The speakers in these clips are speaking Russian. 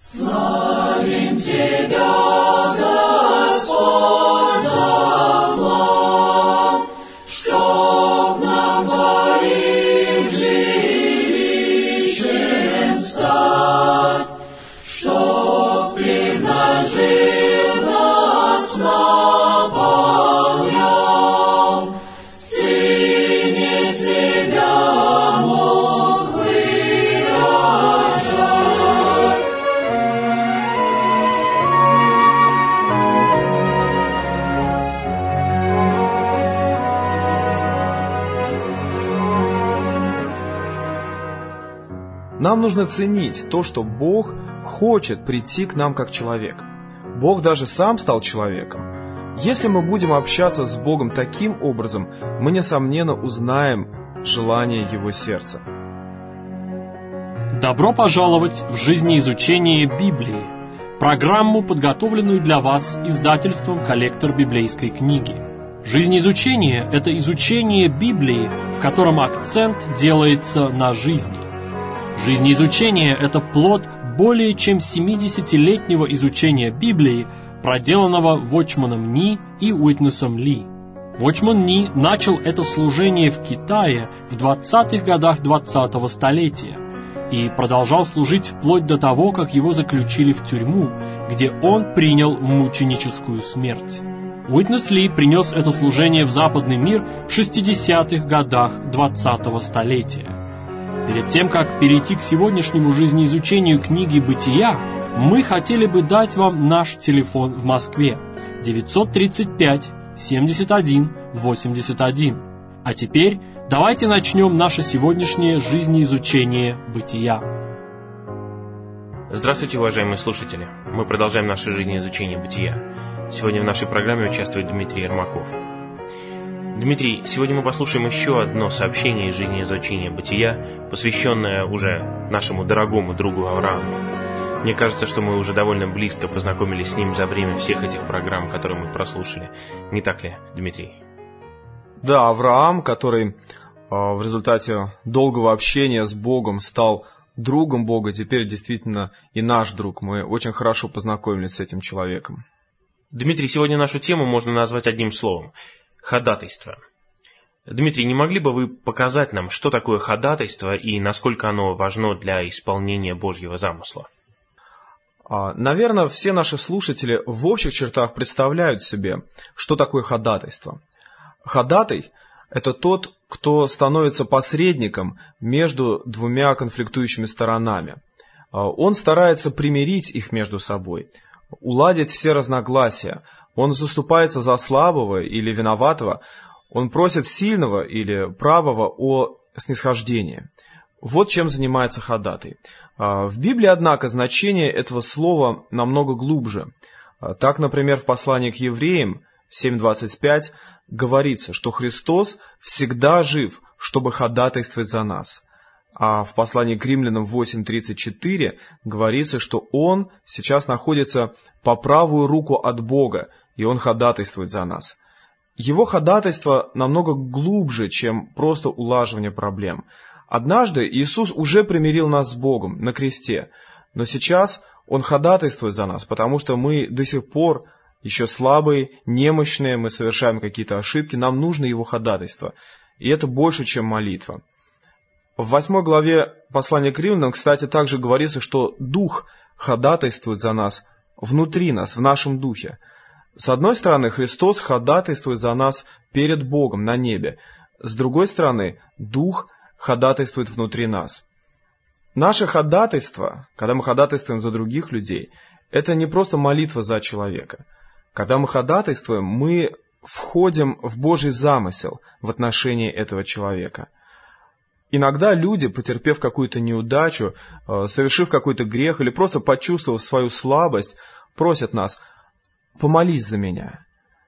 Славим Тебя, Господь, за план, чтоб нам Твоим жилищем стать, чтоб Ты в нас жил, нас наполнял, Сыне себя мог выражать. Нам нужно ценить то, что Бог хочет прийти к нам как человек. Бог даже сам стал человеком. Если мы будем общаться с Богом таким образом, мы, несомненно, узнаем желание Его сердца. Добро пожаловать в жизнеизучение Библии, программу, подготовленную для вас издательством «Коллектор библейской книги». Жизнеизучение – это изучение Библии, в котором акцент делается на жизни. Жизнеизучение – это плод более чем 70-летнего изучения Библии, проделанного Watchman Nee и Уитнесом Ли. Watchman Nee начал это служение в Китае в 20-х годах 20-го столетия и продолжал служить вплоть до того, как его заключили в тюрьму, где он принял мученическую смерть. Уитнес Ли принес это служение в западный мир в 60-х годах 20-го столетия. Перед тем, как перейти к сегодняшнему жизнеизучению книги «Бытия», мы хотели бы дать вам наш телефон в Москве 935-71-81. А теперь давайте начнем наше сегодняшнее жизнеизучение «Бытия». Здравствуйте, уважаемые слушатели! Мы продолжаем наше жизнеизучение «Бытия». Сегодня в нашей программе участвует Дмитрий Ермаков. Дмитрий, сегодня мы послушаем еще одно сообщение из жизнеизучения «Бытия», посвященное уже нашему дорогому другу Аврааму. Мне кажется, что мы уже довольно близко познакомились с ним за время всех этих программ, которые мы прослушали. Не так ли, Дмитрий? Да, Авраам, который в результате долгого общения с Богом стал другом Бога, теперь действительно и наш друг. Мы очень хорошо познакомились с этим человеком. Дмитрий, сегодня нашу тему можно назвать одним словом – ходатайство. Дмитрий, не могли бы вы показать нам, что такое ходатайство и насколько оно важно для исполнения Божьего замысла? Наверное, все наши слушатели в общих чертах представляют себе, что такое ходатайство. Ходатай – это тот, кто становится посредником между двумя конфликтующими сторонами. Он старается примирить их между собой, уладить все разногласия. Он заступается за слабого или виноватого. Он просит сильного или правого о снисхождении. Вот чем занимается ходатай. В Библии, однако, значение этого слова намного глубже. Так, например, в послании к Евреям 7:25 говорится, что Христос всегда жив, чтобы ходатайствовать за нас. А в послании к Римлянам 8:34 говорится, что Он сейчас находится по правую руку от Бога, и Он ходатайствует за нас. Его ходатайство намного глубже, чем просто улаживание проблем. Однажды Иисус уже примирил нас с Богом на кресте, но сейчас Он ходатайствует за нас, потому что мы до сих пор еще слабые, немощные, мы совершаем какие-то ошибки, нам нужно Его ходатайство. И это больше, чем молитва. В 8 главе послания к Римлянам, кстати, также говорится, что Дух ходатайствует за нас внутри нас, в нашем духе. С одной стороны, Христос ходатайствует за нас перед Богом на небе. С другой стороны, Дух ходатайствует внутри нас. Наше ходатайство, когда мы ходатайствуем за других людей, это не просто молитва за человека. Когда мы ходатайствуем, мы входим в Божий замысел в отношении этого человека. Иногда люди, потерпев какую-то неудачу, совершив какой-то грех или просто почувствовав свою слабость, просят нас: «Помолись за меня».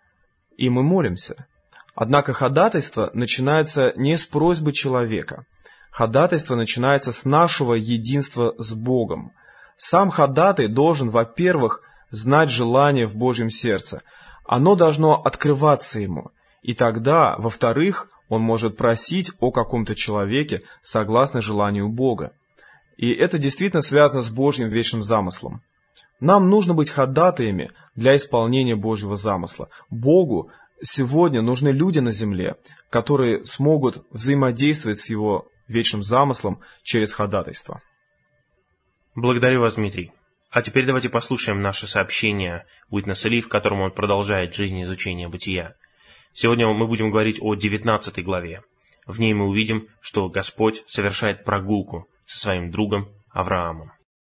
И мы молимся. Однако ходатайство начинается не с просьбы человека. Ходатайство начинается с нашего единства с Богом. Сам ходатай должен, во-первых, знать желание в Божьем сердце. Оно должно открываться ему. И тогда, во-вторых, он может просить о каком-то человеке согласно желанию Бога. И это действительно связано с Божьим вечным замыслом. Нам нужно быть ходатаями для исполнения Божьего замысла. Богу сегодня нужны люди на земле, которые смогут взаимодействовать с Его вечным замыслом через ходатайство. Благодарю вас, Дмитрий. А теперь давайте послушаем наше сообщение Уитнеса Ли, в котором он продолжает жизнеизучение бытия. Сегодня мы будем говорить о 19 главе. В ней мы увидим, что Господь совершает прогулку со своим другом Авраамом.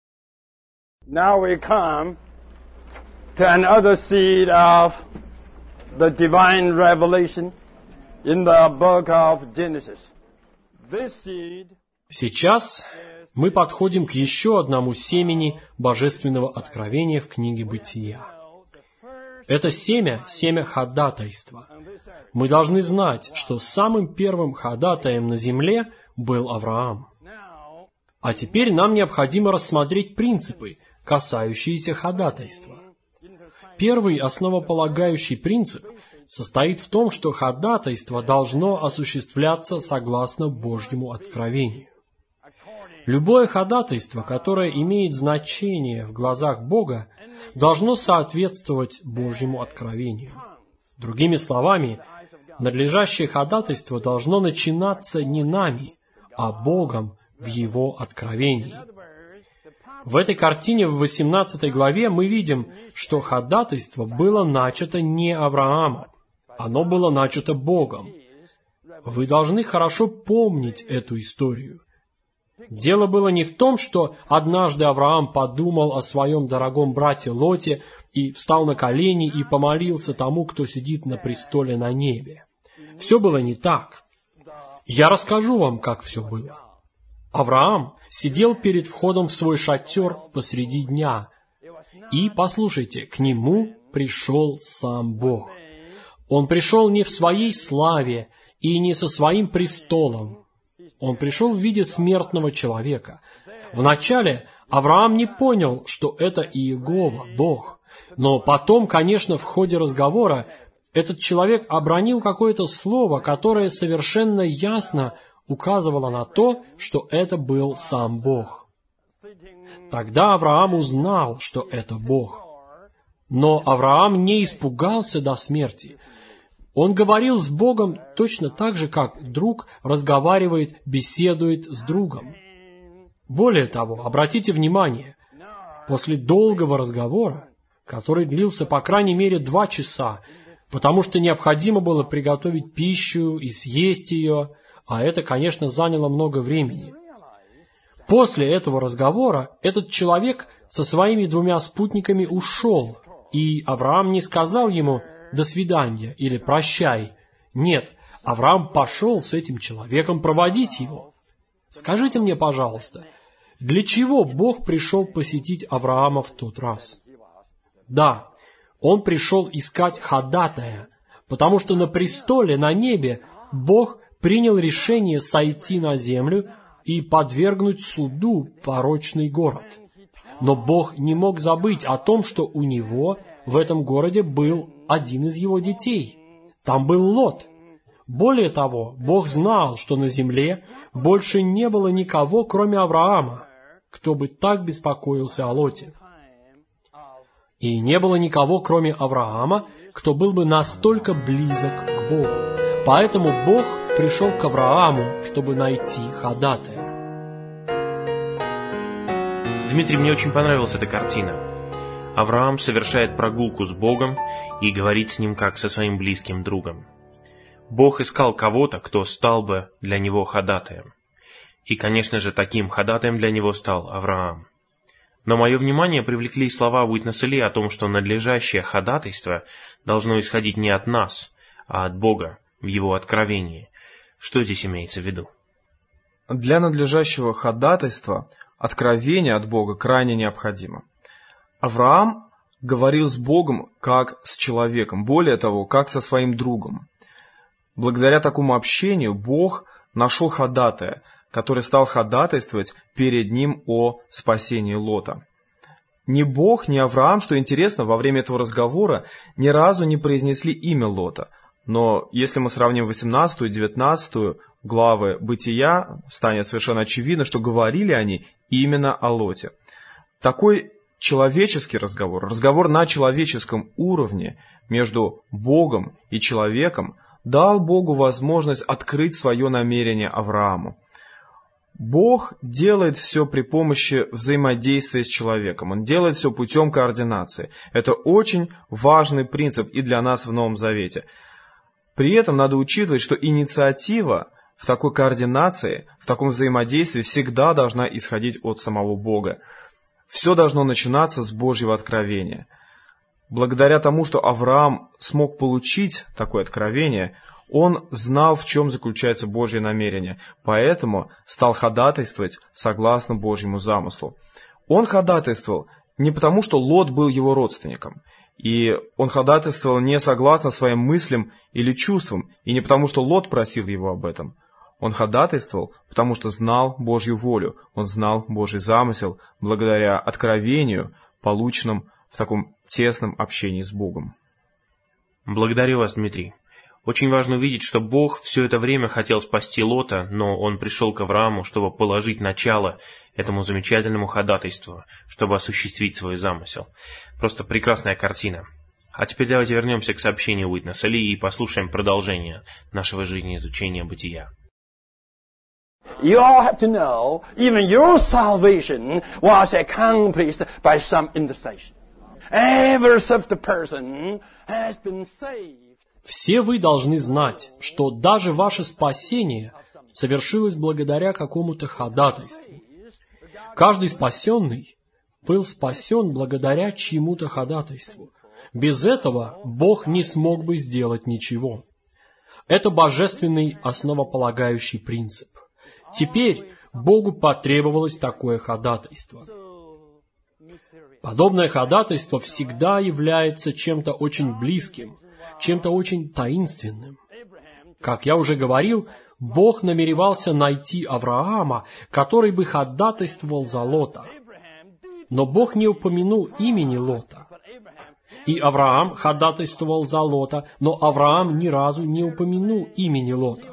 Now we come to another seed of the divine revelation in the book of Genesis. This seed... Сейчас мы подходим к еще одному семени божественного откровения в книге Бытия. Это семя ходатайства. Мы должны знать, что самым первым ходатаем на земле был Авраам. А теперь нам необходимо рассмотреть принципы, касающиеся ходатайства. Первый основополагающий принцип состоит в том, что ходатайство должно осуществляться согласно Божьему откровению. Любое ходатайство, которое имеет значение в глазах Бога, должно соответствовать Божьему откровению. Другими словами, надлежащее ходатайство должно начинаться не нами, а Богом в Его откровении. В этой картине в 18 главе мы видим, что ходатайство было начато не Авраамом, оно было начато Богом. Вы должны хорошо помнить эту историю. Дело было не в том, что однажды Авраам подумал о своем дорогом брате Лоте и встал на колени и помолился тому, кто сидит на престоле на небе. Все было не так. Я расскажу вам, как все было. Авраам сидел перед входом в свой шатер посреди дня, и, послушайте, к нему пришел сам Бог. Он пришел не в своей славе и не со своим престолом. Он пришел в виде смертного человека. Вначале Авраам не понял, что это Иегова, Бог. Но потом, конечно, в ходе разговора этот человек обронил какое-то слово, которое совершенно ясно указывало на то, что это был сам Бог. Тогда Авраам узнал, что это Бог. Но Авраам не испугался до смерти. Он говорил с Богом точно так же, как друг разговаривает, беседует с другом. Более того, обратите внимание, после долгого разговора, который длился по крайней мере 2 часа, потому что необходимо было приготовить пищу и съесть ее, а это, конечно, заняло много времени. После этого разговора этот человек со своими 2 спутниками ушел, и Авраам не сказал ему «до свидания» или «прощай». Нет, Авраам пошел с этим человеком проводить его. Скажите мне, пожалуйста, для чего Бог пришел посетить Авраама в тот раз? Да, он пришел искать ходатая, потому что на престоле на небе Бог принял решение сойти на землю и подвергнуть суду порочный город. Но Бог не мог забыть о том, что у него в этом городе был один из его детей. Там был Лот. Более того, Бог знал, что на земле больше не было никого, кроме Авраама, кто бы так беспокоился о Лоте. И не было никого, кроме Авраама, кто был бы настолько близок к Богу. Поэтому Бог пришел к Аврааму, чтобы найти ходатая. Дмитрий, мне очень понравилась эта картина. Авраам совершает прогулку с Богом и говорит с Ним как со своим близким другом. Бог искал кого-то, кто стал бы для него ходатаем. И, конечно же, таким ходатаем для него стал Авраам. Но мое внимание привлекли слова Уитнеса Ли о том, что надлежащее ходатайство должно исходить не от нас, а от Бога в Его откровении. Что здесь имеется в виду? Для надлежащего ходатайства откровение от Бога крайне необходимо. Авраам говорил с Богом как с человеком, более того, как со своим другом. Благодаря такому общению Бог нашел ходатая, который стал ходатайствовать перед ним о спасении Лота. Ни Бог, ни Авраам, что интересно, во время этого разговора ни разу не произнесли имя Лота. Но если мы сравним 18 и 19 главы Бытия, станет совершенно очевидно, что говорили они именно о Лоте. Такой человеческий разговор, разговор на человеческом уровне между Богом и человеком, дал Богу возможность открыть свое намерение Аврааму. Бог делает все при помощи взаимодействия с человеком. Он делает все путем координации. Это очень важный принцип и для нас в Новом Завете. При этом надо учитывать, что инициатива в такой координации, в таком взаимодействии всегда должна исходить от самого Бога. Все должно начинаться с Божьего откровения. Благодаря тому, что Авраам смог получить такое откровение, он знал, в чем заключается Божье намерение, поэтому стал ходатайствовать согласно Божьему замыслу. Он ходатайствовал не потому, что Лот был его родственником, и он ходатайствовал не согласно своим мыслям или чувствам, и не потому, что Лот просил его об этом. Он ходатайствовал, потому что знал Божью волю, он знал Божий замысел благодаря откровению, полученному в таком тесном общении с Богом. Благодарю вас, Дмитрий. Очень важно увидеть, что Бог все это время хотел спасти Лота, но Он пришел к Аврааму, чтобы положить начало этому замечательному ходатайству, чтобы осуществить свой замысел. Просто прекрасная картина. А теперь давайте вернемся к сообщению Уитнеса Ли и послушаем продолжение нашего жизнеизучения бытия. You all have to know, even your salvation was accomplished by some intercession. Every such person has been saved. Все вы должны знать, что даже ваше спасение совершилось благодаря какому-то ходатайству. Каждый спасенный был спасен благодаря чьему-то ходатайству. Без этого Бог не смог бы сделать ничего. Это божественный основополагающий принцип. Теперь Богу потребовалось такое ходатайство. Подобное ходатайство всегда является чем-то очень близким, чем-то очень таинственным. Как я уже говорил, Бог намеревался найти Авраама, который бы ходатайствовал за Лота. Но Бог не упомянул имени Лота. И Авраам ходатайствовал за Лота, но Авраам ни разу не упомянул имени Лота.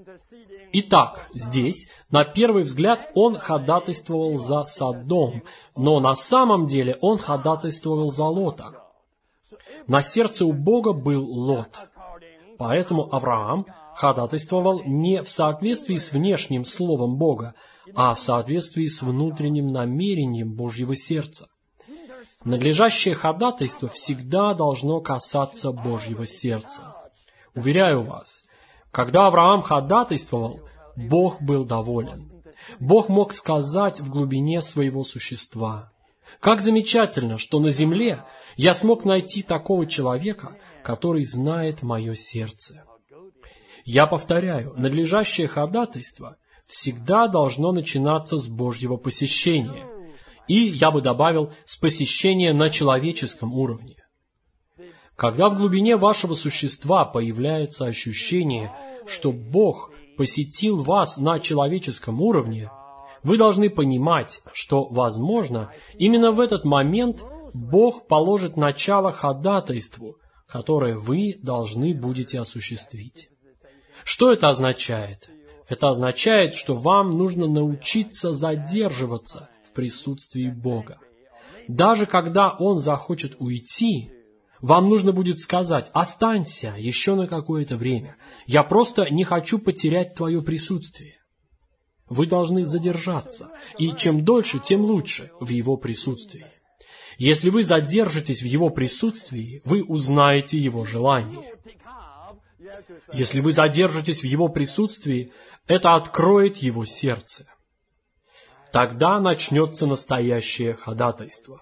Итак, здесь, на первый взгляд, он ходатайствовал за Содом, но на самом деле он ходатайствовал за Лота. На сердце у Бога был Лот. Поэтому Авраам ходатайствовал не в соответствии с внешним словом Бога, а в соответствии с внутренним намерением Божьего сердца. Надлежащее ходатайство всегда должно касаться Божьего сердца. Уверяю вас, когда Авраам ходатайствовал, Бог был доволен. Бог мог сказать в глубине своего существа: «Как замечательно, что на земле я смог найти такого человека, который знает мое сердце». Я повторяю, надлежащее ходатайство всегда должно начинаться с Божьего посещения. И, я бы добавил, с посещения на человеческом уровне. Когда в глубине вашего существа появляется ощущение, что Бог посетил вас на человеческом уровне, вы должны понимать, что, возможно, именно в этот момент Бог положит начало ходатайству, которое вы должны будете осуществить. Что это означает? Это означает, что вам нужно научиться задерживаться в присутствии Бога. Даже когда Он захочет уйти, вам нужно будет сказать: «Останься еще на какое-то время. Я просто не хочу потерять твое присутствие». Вы должны задержаться, и чем дольше, тем лучше в Его присутствии. Если вы задержитесь в Его присутствии, вы узнаете Его желание. Если вы задержитесь в Его присутствии, это откроет Его сердце. Тогда начнется настоящее ходатайство.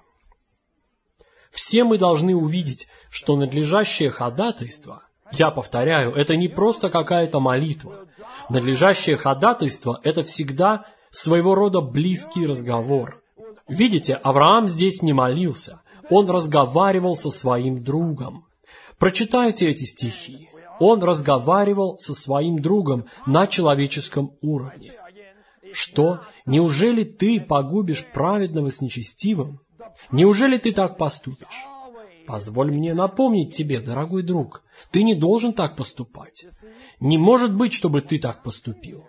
Все мы должны увидеть, что надлежащее ходатайство, я повторяю, это не просто какая-то молитва. Надлежащее ходатайство – это всегда своего рода близкий разговор. Видите, Авраам здесь не молился, он разговаривал со своим другом. Прочитайте эти стихи. Он разговаривал со своим другом на человеческом уровне. Что? Неужели ты погубишь праведного с нечестивым? Неужели ты так поступишь? Позволь мне напомнить тебе, дорогой друг, ты не должен так поступать. Не может быть, чтобы ты так поступил.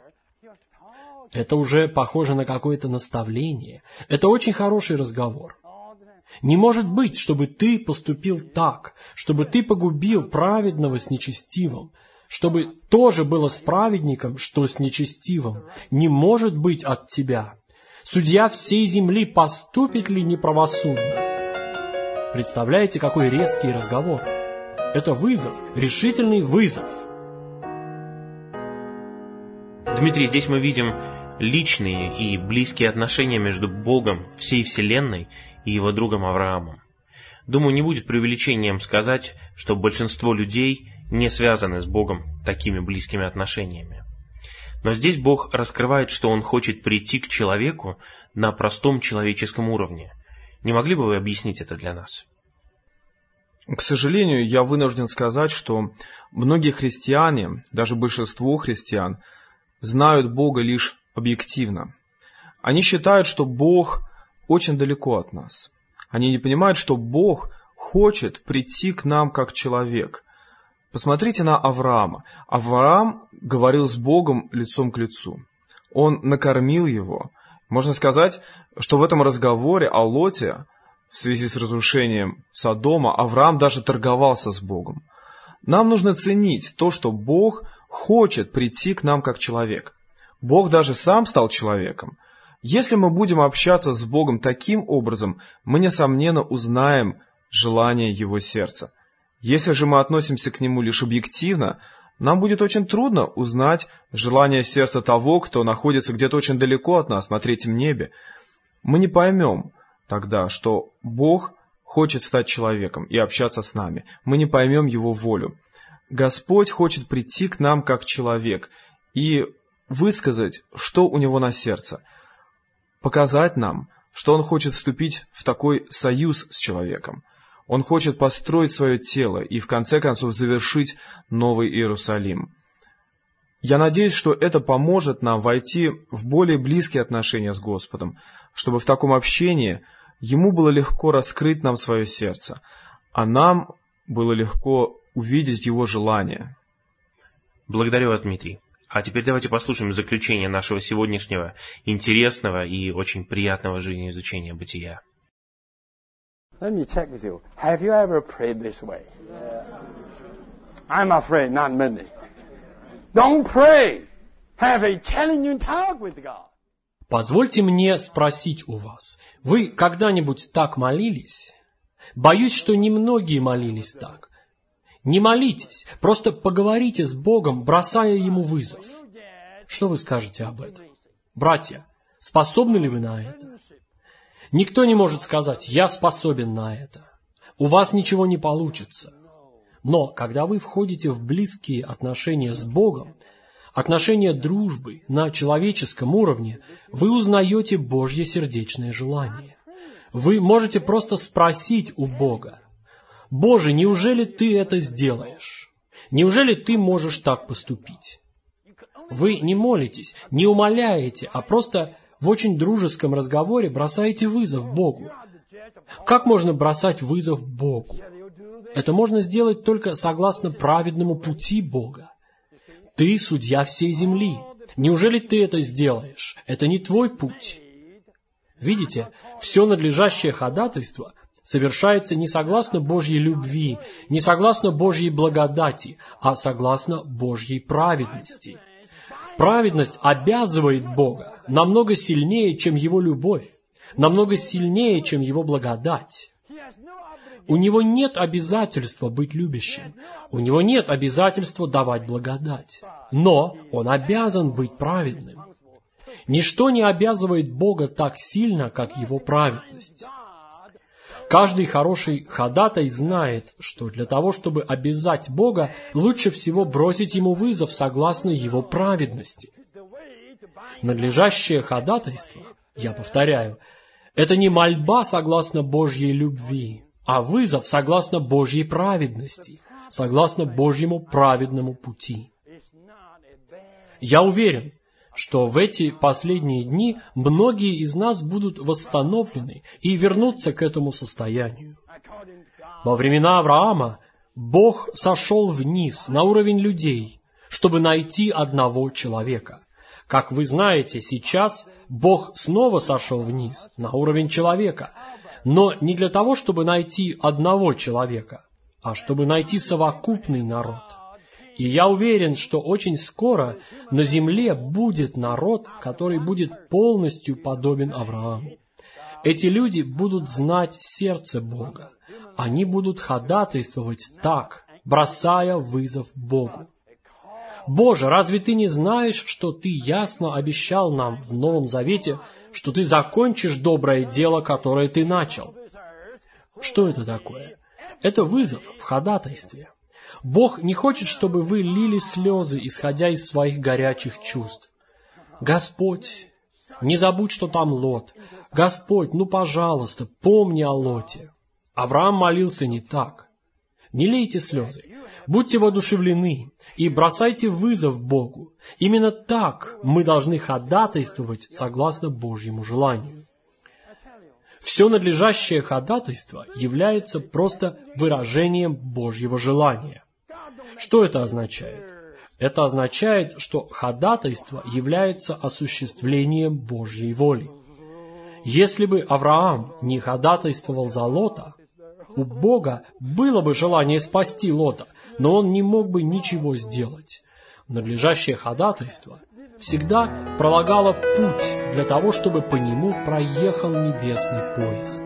Это уже похоже на какое-то наставление. Это очень хороший разговор. Не может быть, чтобы ты поступил так, чтобы ты погубил праведного с нечестивым, чтобы тоже было с праведником, что с нечестивым. Не может быть от тебя. Судья всей земли поступит ли неправосудно? Представляете, какой резкий разговор? Это вызов, решительный вызов. Дмитрий, здесь мы видим личные и близкие отношения между Богом всей Вселенной и его другом Авраамом. Думаю, не будет преувеличением сказать, что большинство людей не связаны с Богом такими близкими отношениями. Но здесь Бог раскрывает, что Он хочет прийти к человеку на простом человеческом уровне. Не могли бы вы объяснить это для нас? К сожалению, я вынужден сказать, что многие христиане, даже большинство христиан, знают Бога лишь объективно. Они считают, что Бог очень далеко от нас. Они не понимают, что Бог хочет прийти к нам как человек. Посмотрите на Авраама. Авраам говорил с Богом лицом к лицу. Он накормил его. Можно сказать, что в этом разговоре о Лоте, в связи с разрушением Содома, Авраам даже торговался с Богом. Нам нужно ценить то, что Бог хочет прийти к нам как человек. Бог даже сам стал человеком. Если мы будем общаться с Богом таким образом, мы, несомненно, узнаем желание Его сердца. Если же мы относимся к Нему лишь объективно, нам будет очень трудно узнать желание сердца того, кто находится где-то очень далеко от нас, на третьем небе. Мы не поймем тогда, что Бог хочет стать человеком и общаться с нами. Мы не поймем Его волю. Господь хочет прийти к нам как человек и высказать, что у Него на сердце, показать нам, что Он хочет вступить в такой союз с человеком. Он хочет построить свое тело и, в конце концов, завершить Новый Иерусалим. Я надеюсь, что это поможет нам войти в более близкие отношения с Господом, чтобы в таком общении Ему было легко раскрыть нам свое сердце, а нам было легко увидеть Его желание. Благодарю вас, Дмитрий. А теперь давайте послушаем заключение нашего сегодняшнего интересного и очень приятного жизнеизучения бытия. Let me check with you. Have you ever prayed this way? I'm afraid not many. Don't pray. Have a challenging talk with God. Позвольте мне спросить у вас, вы когда-нибудь так молились? Боюсь, что немногие молились так. Не молитесь, просто поговорите с Богом, бросая Ему вызов. Что вы скажете об этом? Братья, способны ли вы на это? Никто не может сказать: «Я способен на это». У вас ничего не получится. Но когда вы входите в близкие отношения с Богом, отношения дружбы на человеческом уровне, вы узнаете Божье сердечное желание. Вы можете просто спросить у Бога: «Боже, неужели Ты это сделаешь? Неужели Ты можешь так поступить?» Вы не молитесь, не умоляете, а просто в очень дружеском разговоре бросаете вызов Богу. Как можно бросать вызов Богу? Это можно сделать только согласно праведному пути Бога. Ты судья всей земли. Неужели ты это сделаешь? Это не твой путь. Видите, все надлежащее ходатайство совершается не согласно Божьей любви, не согласно Божьей благодати, а согласно Божьей праведности. Праведность обязывает Бога намного сильнее, чем Его любовь, намного сильнее, чем Его благодать. У Него нет обязательства быть любящим, у Него нет обязательства давать благодать, но Он обязан быть праведным. Ничто не обязывает Бога так сильно, как Его праведность. Каждый хороший ходатай знает, что для того, чтобы обязать Бога, лучше всего бросить Ему вызов согласно Его праведности. Надлежащее ходатайство, я повторяю, это не мольба согласно Божьей любви, а вызов согласно Божьей праведности, согласно Божьему праведному пути. Я уверен, что в эти последние дни многие из нас будут восстановлены и вернутся к этому состоянию. Во времена Авраама Бог сошел вниз на уровень людей, чтобы найти одного человека. Как вы знаете, сейчас Бог снова сошел вниз на уровень человека, Но не для того, чтобы найти одного человека, а чтобы найти совокупный народ. И я уверен, что очень скоро на земле будет народ, который будет полностью подобен Аврааму. Эти люди будут знать сердце Бога. Они будут ходатайствовать так, бросая вызов Богу. Боже, разве ты не знаешь, что ты ясно обещал нам в Новом Завете, что ты закончишь доброе дело, которое ты начал? Что это такое? Это вызов в ходатайстве. Бог не хочет, чтобы вы лили слезы, исходя из своих горячих чувств. Господь, не забудь, что там Лот. Господь, ну, пожалуйста, помни о Лоте. Авраам молился не так. Не лейте слезы. Будьте воодушевлены и бросайте вызов Богу. Именно так мы должны ходатайствовать согласно Божьему желанию. Все надлежащее ходатайство является просто выражением Божьего желания. Что это означает? Это означает, что ходатайство является осуществлением Божьей воли. Если бы Авраам не ходатайствовал за Лота, у Бога было бы желание спасти Лота, но он не мог бы ничего сделать. Надлежащее ходатайство всегда пролагало путь для того, чтобы по нему проехал небесный поезд.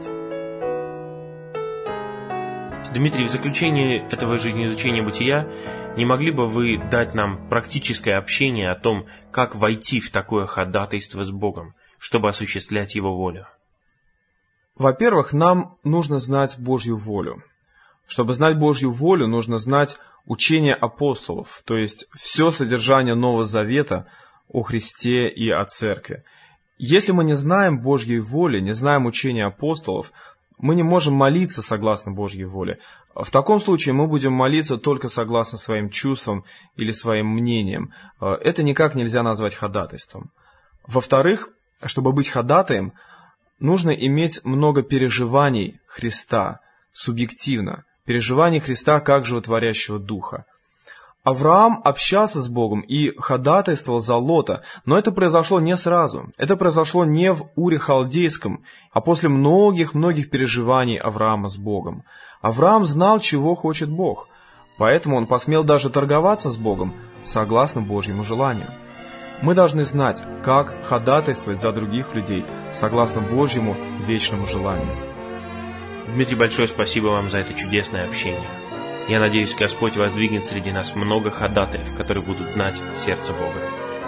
Дмитрий, в заключение этого жизнеизучения бытия, не могли бы вы дать нам практическое общение о том, как войти в такое ходатайство с Богом, чтобы осуществлять Его волю? Во-первых, нам нужно знать Божью волю. Чтобы знать Божью волю, нужно знать учение апостолов, то есть все содержание Нового Завета о Христе и о Церкви. Если мы не знаем Божьей воли, не знаем учения апостолов, мы не можем молиться согласно Божьей воле. В таком случае мы будем молиться только согласно своим чувствам или своим мнениям. Это никак нельзя назвать ходатайством. Во-вторых, чтобы быть ходатаем, нужно иметь много переживаний Христа, субъективно, переживаний Христа как животворящего Духа. Авраам общался с Богом и ходатайствовал за Лота, но это произошло не сразу. Это произошло не в Уре Халдейском, а после многих-многих переживаний Авраама с Богом. Авраам знал, чего хочет Бог, поэтому он посмел даже торговаться с Богом, согласно Божьему желанию. Мы должны знать, как ходатайствовать за других людей, согласно Божьему вечному желанию. Дмитрий, большое спасибо вам за это чудесное общение. Я надеюсь, Господь воздвигнет среди нас много ходатаев, которые будут знать сердце Бога.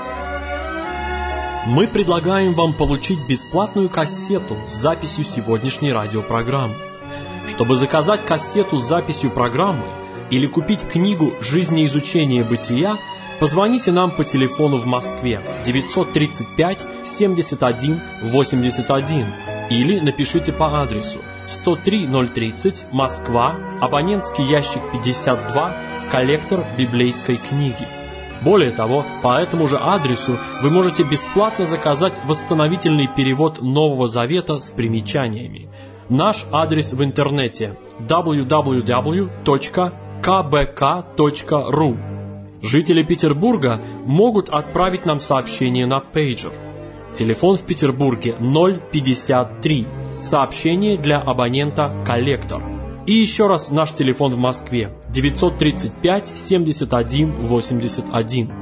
Мы предлагаем вам получить бесплатную кассету с записью сегодняшней радиопрограммы. Чтобы заказать кассету с записью программы или купить книгу «Жизнеизучение бытия», позвоните нам по телефону в Москве 935 71 81 или напишите по адресу 103-030, Москва, абонентский ящик 52, коллектор библейской книги. Более того, по этому же адресу вы можете бесплатно заказать восстановительный перевод Нового Завета с примечаниями. Наш адрес в интернете www.kbk.ru. Жители Петербурга могут отправить нам сообщение на пейджер. Телефон в Петербурге 053. Сообщение для абонента «Коллектор». И еще раз наш телефон в Москве 935 71 81.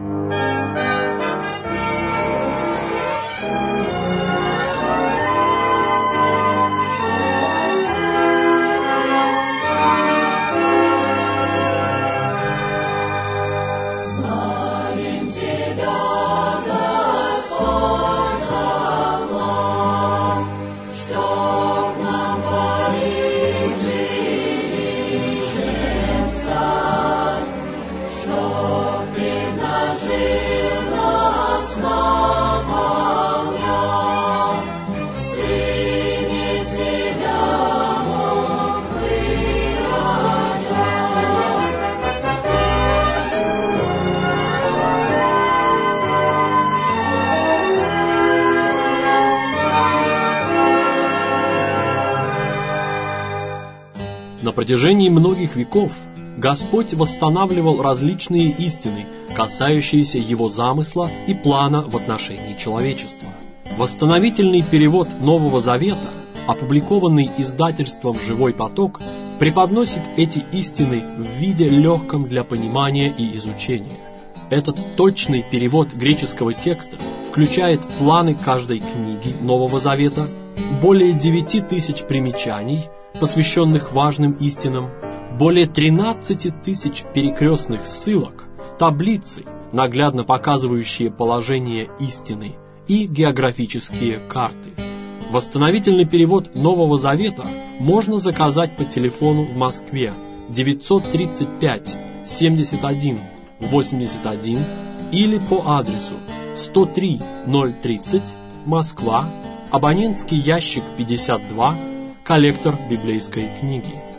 На протяжении многих веков Господь восстанавливал различные истины, касающиеся Его замысла и плана в отношении человечества. Восстановительный перевод Нового Завета опубликованный издательством «Живой поток», преподносит эти истины в виде легком для понимания и изучения. Этот точный перевод греческого текста включает планы каждой книги Нового Завета, более 9000 примечаний, посвященных важным истинам, более 13 тысяч перекрестных ссылок, таблицы, наглядно показывающие положение истины, и географические карты. Восстановительный перевод Нового Завета можно заказать по телефону в Москве 935 71 81 или по адресу 103 030, Москва, абонентский ящик 52, коллектор библейской книги.